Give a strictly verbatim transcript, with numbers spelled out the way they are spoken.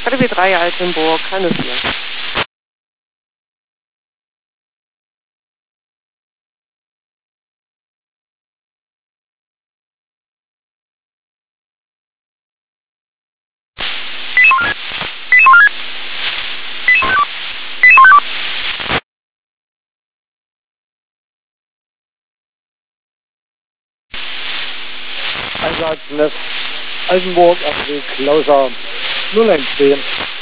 K W drei Altenburg, Hannes hier. Einsatz Altenburg, also Klauser null eins zehn.